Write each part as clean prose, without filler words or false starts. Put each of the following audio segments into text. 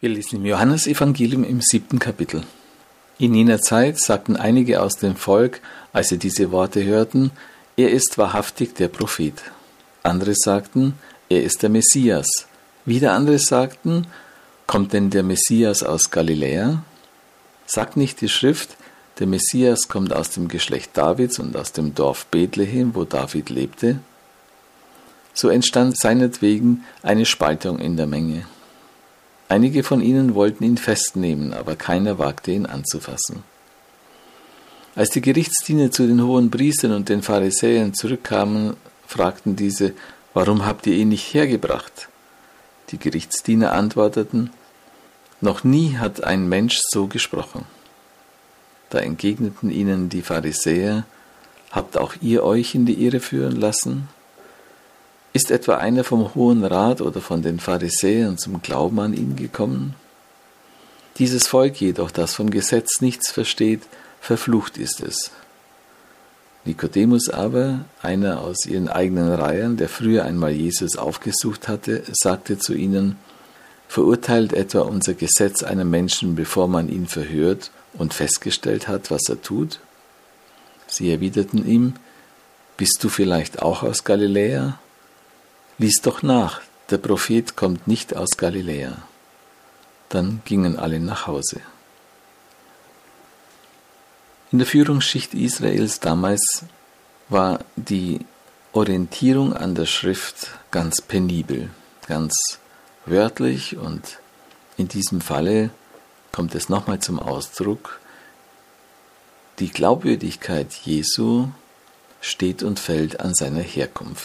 Wir lesen im Johannesevangelium im 7. Kapitel. In jener Zeit sagten einige aus dem Volk, als sie diese Worte hörten, er ist wahrhaftig der Prophet. Andere sagten, er ist der Messias. Wieder andere sagten, kommt denn der Messias aus Galiläa? Sagt nicht die Schrift, der Messias kommt aus dem Geschlecht Davids und aus dem Dorf Bethlehem, wo David lebte? So entstand seinetwegen eine Spaltung in der Menge. Einige von ihnen wollten ihn festnehmen, aber keiner wagte ihn anzufassen. Als die Gerichtsdiener zu den hohen Priestern und den Pharisäern zurückkamen, fragten diese, warum habt ihr ihn nicht hergebracht? Die Gerichtsdiener antworteten, noch nie hat ein Mensch so gesprochen. Da entgegneten ihnen die Pharisäer, habt auch ihr euch in die Irre führen lassen? Ist etwa einer vom Hohen Rat oder von den Pharisäern zum Glauben an ihn gekommen? Dieses Volk jedoch, das vom Gesetz nichts versteht, verflucht ist es. Nikodemus aber, einer aus ihren eigenen Reihen, der früher einmal Jesus aufgesucht hatte, sagte zu ihnen, verurteilt etwa unser Gesetz einen Menschen, bevor man ihn verhört und festgestellt hat, was er tut? Sie erwiderten ihm, bist du vielleicht auch aus Galiläa? Lies doch nach, der Prophet kommt nicht aus Galiläa. Dann gingen alle nach Hause. In der Führungsschicht Israels damals war die Orientierung an der Schrift ganz penibel, ganz wörtlich, und in diesem Falle kommt es nochmal zum Ausdruck, die Glaubwürdigkeit Jesu steht und fällt an seiner Herkunft.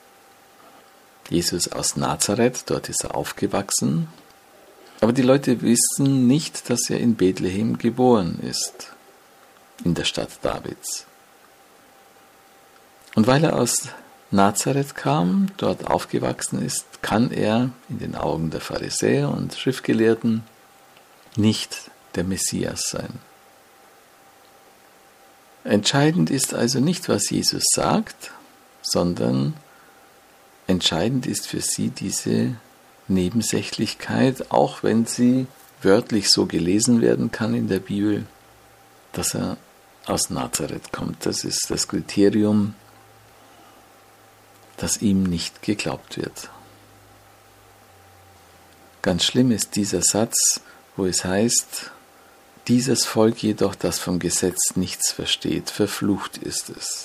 Jesus aus Nazareth, dort ist er aufgewachsen, aber die Leute wissen nicht, dass er in Bethlehem geboren ist, in der Stadt Davids. Und weil er aus Nazareth kam, dort aufgewachsen ist, kann er in den Augen der Pharisäer und Schriftgelehrten nicht der Messias sein. Entscheidend ist also nicht, was Jesus sagt, sondern entscheidend ist für sie diese Nebensächlichkeit, auch wenn sie wörtlich so gelesen werden kann in der Bibel, dass er aus Nazareth kommt. Das ist das Kriterium, dass ihm nicht geglaubt wird. Ganz schlimm ist dieser Satz, wo es heißt, dieses Volk jedoch, das vom Gesetz nichts versteht, verflucht ist es.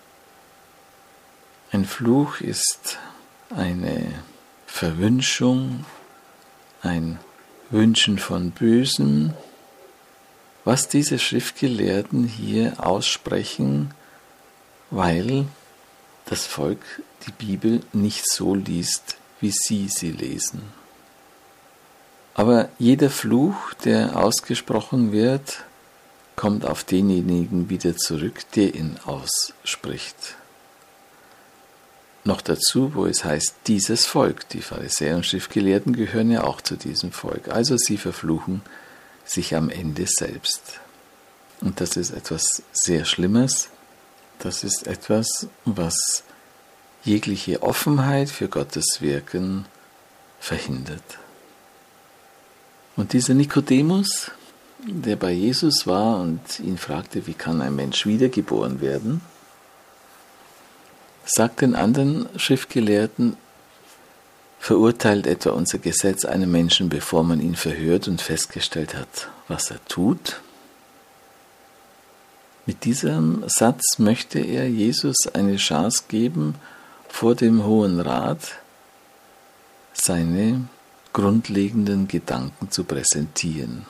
Ein Fluch ist eine Verwünschung, ein Wünschen von Bösem, was diese Schriftgelehrten hier aussprechen, weil das Volk die Bibel nicht so liest, wie sie lesen. Aber jeder Fluch, der ausgesprochen wird, kommt auf denjenigen wieder zurück, der ihn ausspricht. Noch dazu, wo es heißt, dieses Volk, die Pharisäer und Schriftgelehrten gehören ja auch zu diesem Volk. Also sie verfluchen sich am Ende selbst. Und das ist etwas sehr Schlimmes. Das ist etwas, was jegliche Offenheit für Gottes Wirken verhindert. Und dieser Nikodemus, der bei Jesus war und ihn fragte, wie kann ein Mensch wiedergeboren werden, sagt den anderen Schriftgelehrten, verurteilt etwa unser Gesetz einen Menschen, bevor man ihn verhört und festgestellt hat, was er tut? Mit diesem Satz möchte er Jesus eine Chance geben, vor dem Hohen Rat seine grundlegenden Gedanken zu präsentieren.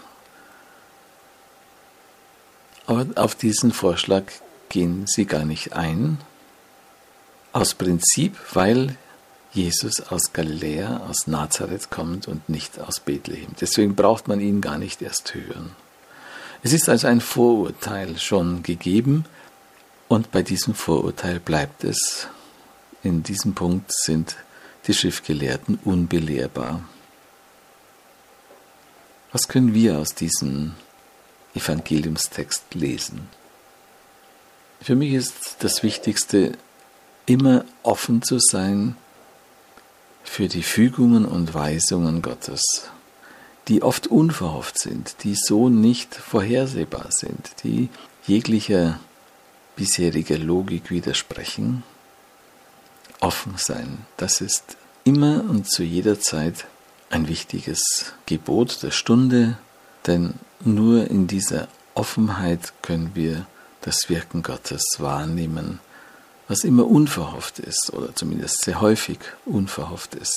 Aber auf diesen Vorschlag gehen sie gar nicht ein, aus Prinzip, weil Jesus aus Galiläa, aus Nazareth kommt und nicht aus Bethlehem. Deswegen braucht man ihn gar nicht erst hören. Es ist also ein Vorurteil schon gegeben und bei diesem Vorurteil bleibt es. In diesem Punkt sind die Schriftgelehrten unbelehrbar. Was können wir aus diesem Evangeliumstext lesen? Für mich ist das Wichtigste, immer offen zu sein für die Fügungen und Weisungen Gottes. die oft unverhofft sind, die so nicht vorhersehbar sind, die jeglicher bisheriger Logik widersprechen. Offen sein, das ist immer und zu jeder Zeit ein wichtiges Gebot der Stunde, denn nur in dieser Offenheit können wir das Wirken Gottes wahrnehmen, was immer unverhofft ist oder zumindest sehr häufig unverhofft ist.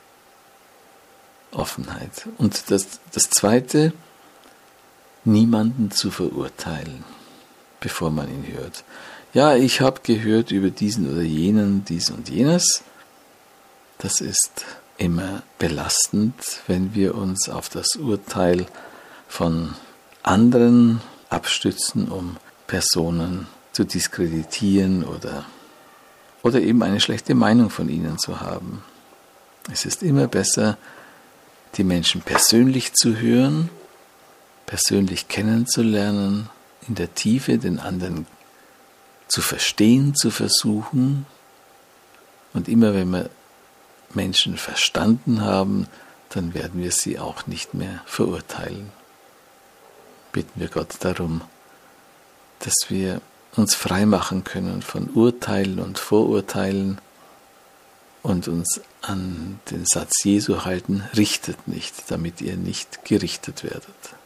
Offenheit. Und das Zweite, niemanden zu verurteilen, bevor man ihn hört. Ja, ich habe gehört über diesen oder jenen, dies und jenes. Das ist immer belastend, wenn wir uns auf das Urteil von anderen abstützen, um Personen zu diskreditieren oder eben eine schlechte Meinung von ihnen zu haben. Es ist immer besser, die Menschen persönlich zu hören, persönlich kennenzulernen, in der Tiefe den anderen zu verstehen, zu versuchen. Und immer wenn wir Menschen verstanden haben, dann werden wir sie auch nicht mehr verurteilen. Bitten wir Gott darum, dass wir uns frei machen können von Urteilen und Vorurteilen und uns an den Satz Jesu halten, richtet nicht, damit ihr nicht gerichtet werdet.